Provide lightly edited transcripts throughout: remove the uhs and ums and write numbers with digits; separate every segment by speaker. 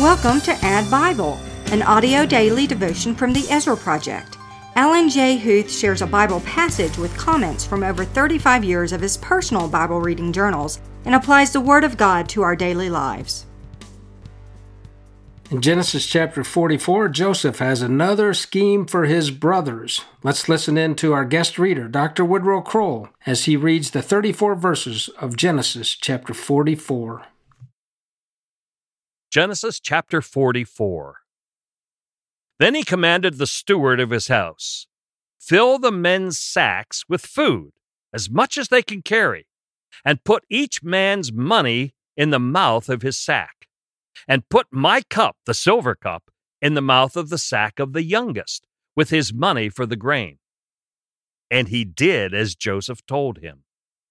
Speaker 1: Welcome to Add Bible, an audio daily devotion from the Ezra Project. Alan J. Huth shares a Bible passage with comments from over 35 years of his personal Bible reading journals and applies the Word of God to our daily lives.
Speaker 2: In Genesis chapter 44, Joseph has another scheme for his brothers. Let's listen in to our guest reader, Dr. Woodrow Kroll, as he reads the 34 verses of Genesis chapter 44.
Speaker 3: Genesis chapter 44. Then he commanded the steward of his house, "Fill the men's sacks with food, as much as they can carry, and put each man's money in the mouth of his sack, and put my cup, the silver cup, in the mouth of the sack of the youngest, with his money for the grain." And he did as Joseph told him.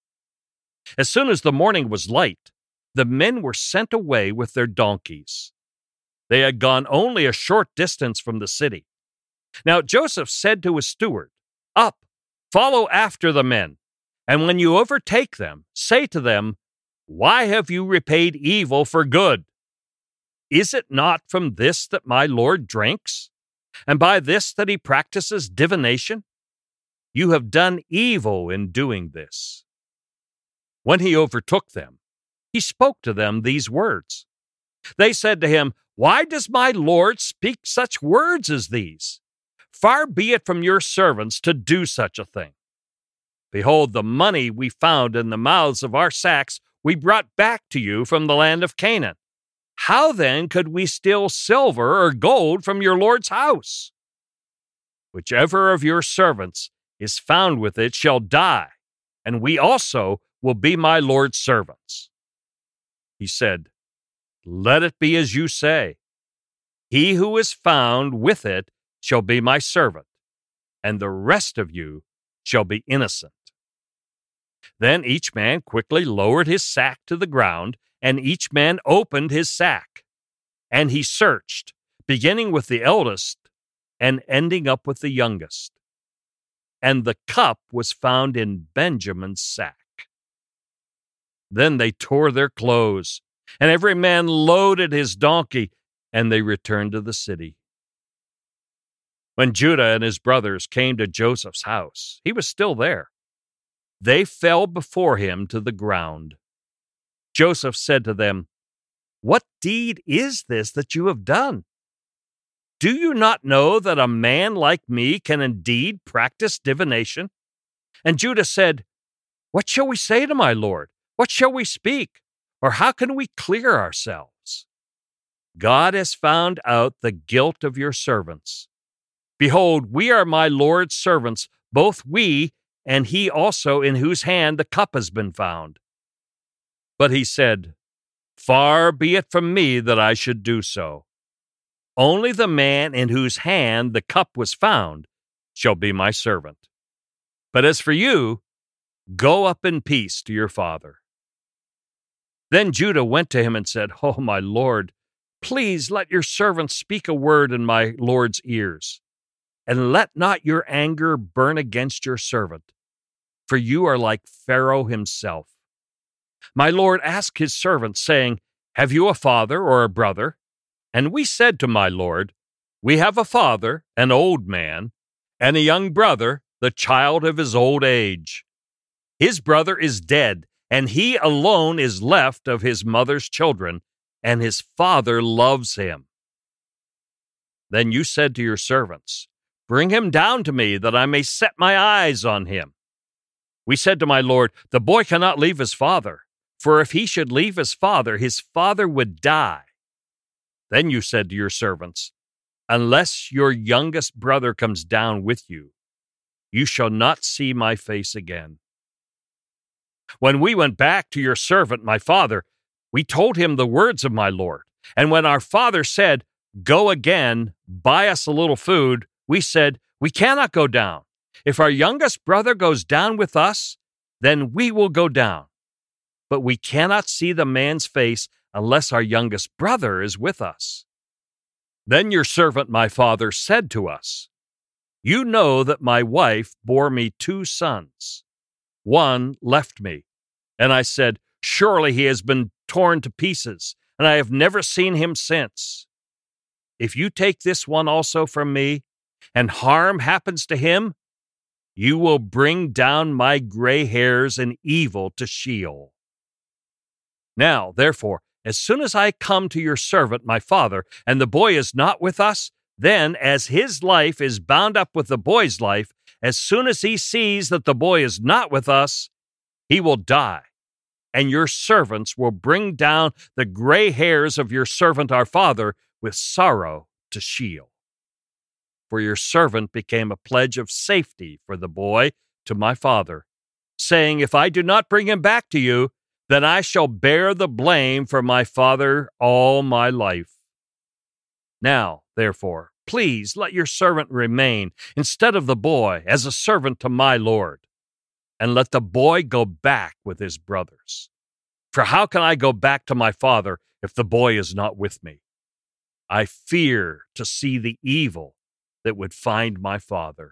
Speaker 3: As soon as the morning was light, the men were sent away with their donkeys. They had gone only a short distance from the city. Now Joseph said to his steward, "Up, follow after the men, and when you overtake them, say to them, 'Why have you repaid evil for good? Is it not from this that my Lord drinks, and by this that he practices divination? You have done evil in doing this.' When he overtook them, he spoke to them these words. They said to him, 'Why does my Lord speak such words as these? Far be it from your servants to do such a thing. Behold, the money we found in the mouths of our sacks we brought back to you from the land of Canaan. How then could we steal silver or gold from your Lord's house? Whichever of your servants is found with it shall die, and we also will be my Lord's servants.' He said, 'Let it be as you say. He who is found with it shall be my servant, and the rest of you shall be innocent.' Then each man quickly lowered his sack to the ground, and each man opened his sack. And he searched, beginning with the eldest and ending up with the youngest. And the cup was found in Benjamin's sack. Then they tore their clothes, and every man loaded his donkey, and they returned to the city. When Judah and his brothers came to Joseph's house, he was still there. They fell before him to the ground. Joseph said to them, 'What deed is this that you have done? Do you not know that a man like me can indeed practice divination?' And Judah said, 'What shall we say to my Lord? What shall we speak? Or how can we clear ourselves? God has found out the guilt of your servants. Behold, we are my Lord's servants, both we and he also in whose hand the cup has been found.' But he said, 'Far be it from me that I should do so. Only the man in whose hand the cup was found shall be my servant. But as for you, go up in peace to your father.' Then Judah went to him and said, 'Oh, my Lord, please let your servant speak a word in my Lord's ears, and let not your anger burn against your servant, for you are like Pharaoh himself. My Lord asked his servant, saying, Have you a father or a brother? And we said to my Lord, We have a father, an old man, and a young brother, the child of his old age. His brother is dead, and he alone is left of his mother's children, and his father loves him. Then you said to your servants, Bring him down to me, that I may set my eyes on him. We said to my Lord, The boy cannot leave his father, for if he should leave his father would die. Then you said to your servants, Unless your youngest brother comes down with you, you shall not see my face again. When we went back to your servant, my father, we told him the words of my Lord. And when our father said, Go again, buy us a little food, we said, We cannot go down. If our youngest brother goes down with us, then we will go down. But we cannot see the man's face unless our youngest brother is with us. Then your servant, my father, said to us, You know that my wife bore me 2 sons. One left me, and I said, Surely he has been torn to pieces, and I have never seen him since. if you take this one also from me, and harm happens to him, you will bring down my gray hairs in evil to Sheol. Now, therefore, as soon as I come to your servant, my father, and the boy is not with us, then, as his life is bound up with the boy's life, as soon as he sees that the boy is not with us, he will die, and your servants will bring down the gray hairs of your servant our father with sorrow to Sheol. For your servant became a pledge of safety for the boy to my father, saying, if I do not bring him back to you, then I shall bear the blame for my father all my life. Now, therefore, please let your servant remain instead of the boy as a servant to my lord, and let the boy go back with his brothers. For how can I go back to my father if the boy is not with me? I fear to see the evil that would find my father.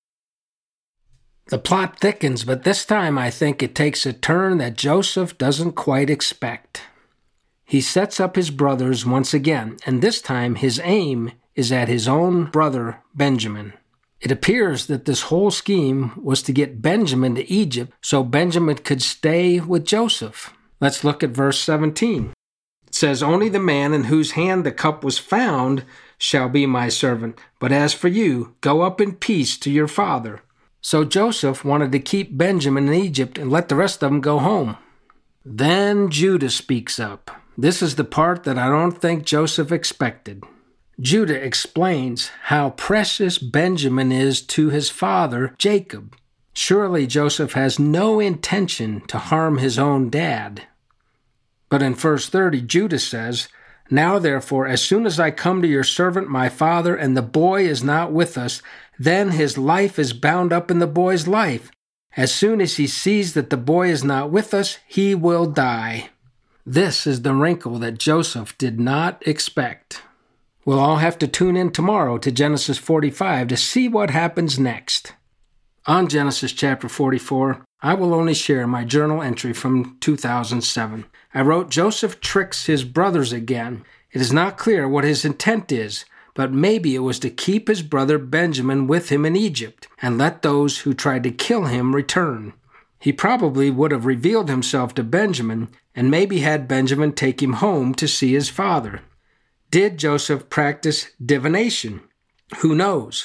Speaker 2: The plot thickens, but this time I think it takes a turn that Joseph doesn't quite expect. He sets up his brothers once again, and this time his aim is at his own brother Benjamin. It appears that this whole scheme was to get Benjamin to Egypt so Benjamin could stay with Joseph. Let's look at verse 17. It says, only the man in whose hand the cup was found shall be my servant, but as for you, go up in peace to your father. So Joseph wanted to keep Benjamin in Egypt and let the rest of them go home. Then Judah speaks up. This is the part that I don't think Joseph expected. Judah explains how precious Benjamin is to his father, Jacob. Surely Joseph has no intention to harm his own dad. But in verse 30, Judah says, now therefore, as soon as I come to your servant my father, and the boy is not with us, then his life is bound up in the boy's life. As soon as he sees that the boy is not with us, he will die. This is the wrinkle that Joseph did not expect. We'll all have to tune in tomorrow to Genesis 45 to see what happens next. On Genesis chapter 44, I will only share my journal entry from 2007. I wrote, Joseph tricks his brothers again. It is not clear what his intent is, but maybe it was to keep his brother Benjamin with him in Egypt and let those who tried to kill him return. He probably would have revealed himself to Benjamin and maybe had Benjamin take him home to see his father. Did Joseph practice divination? Who knows?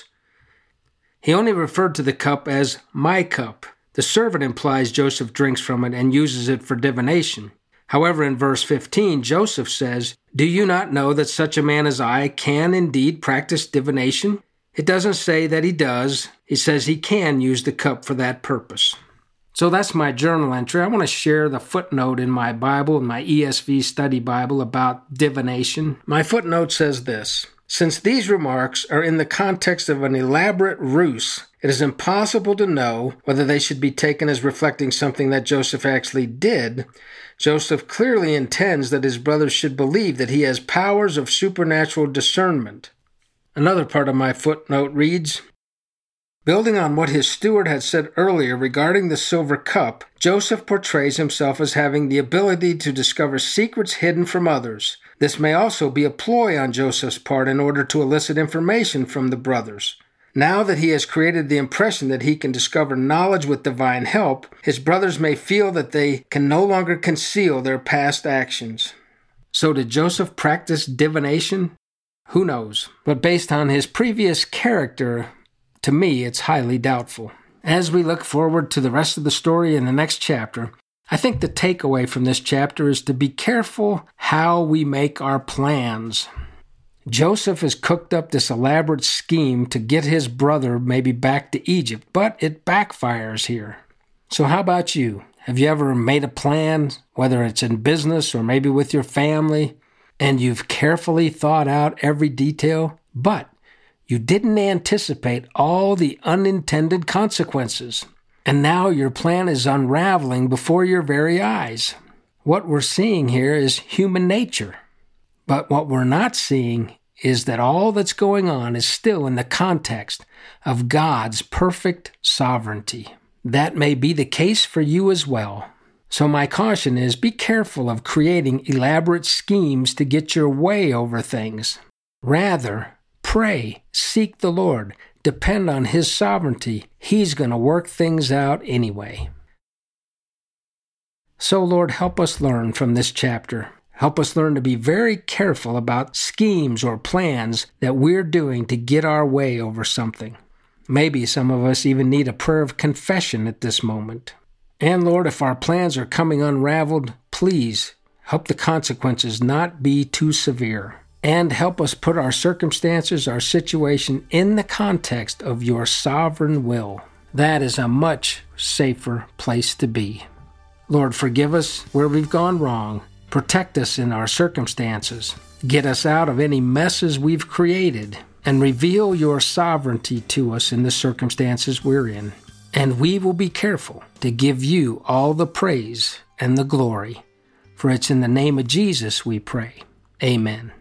Speaker 2: He only referred to the cup as my cup. The servant implies Joseph drinks from it and uses it for divination. However, in verse 15, Joseph says, do you not know that such a man as I can indeed practice divination? It doesn't say that he does. It says he can use the cup for that purpose. So that's my journal entry. I want to share the footnote in my Bible, in my ESV study Bible, about divination. My footnote says this: since these remarks are in the context of an elaborate ruse, it is impossible to know whether they should be taken as reflecting something that Joseph actually did. Joseph clearly intends that his brothers should believe that he has powers of supernatural discernment. Another part of my footnote reads, building on what his steward had said earlier regarding the silver cup, Joseph portrays himself as having the ability to discover secrets hidden from others. This may also be a ploy on Joseph's part in order to elicit information from the brothers. Now that he has created the impression that he can discover knowledge with divine help, his brothers may feel that they can no longer conceal their past actions. So did Joseph practice divination? Who knows? But based on his previous character, to me, it's highly doubtful. As we look forward to the rest of the story in the next chapter, I think the takeaway from this chapter is to be careful how we make our plans. Joseph has cooked up this elaborate scheme to get his brother maybe back to Egypt, but it backfires here. So how about you? Have you ever made a plan, whether it's in business or maybe with your family, and you've carefully thought out every detail, but you didn't anticipate all the unintended consequences, and now your plan is unraveling before your very eyes? What we're seeing here is human nature. But what we're not seeing is that all that's going on is still in the context of God's perfect sovereignty. That may be the case for you as well. So my caution is, be careful of creating elaborate schemes to get your way over things. Rather, pray, seek the Lord, depend on His sovereignty. He's going to work things out anyway. So, Lord, help us learn from this chapter. Help us learn to be very careful about schemes or plans that we're doing to get our way over something. Maybe some of us even need a prayer of confession at this moment. And Lord, if our plans are coming unraveled, please help the consequences not be too severe. And help us put our circumstances, our situation in the context of your sovereign will. That is a much safer place to be. Lord, forgive us where we've gone wrong. Protect us in our circumstances. Get us out of any messes we've created. And reveal your sovereignty to us in the circumstances we're in. And we will be careful to give you all the praise and the glory. For it's in the name of Jesus we pray. Amen.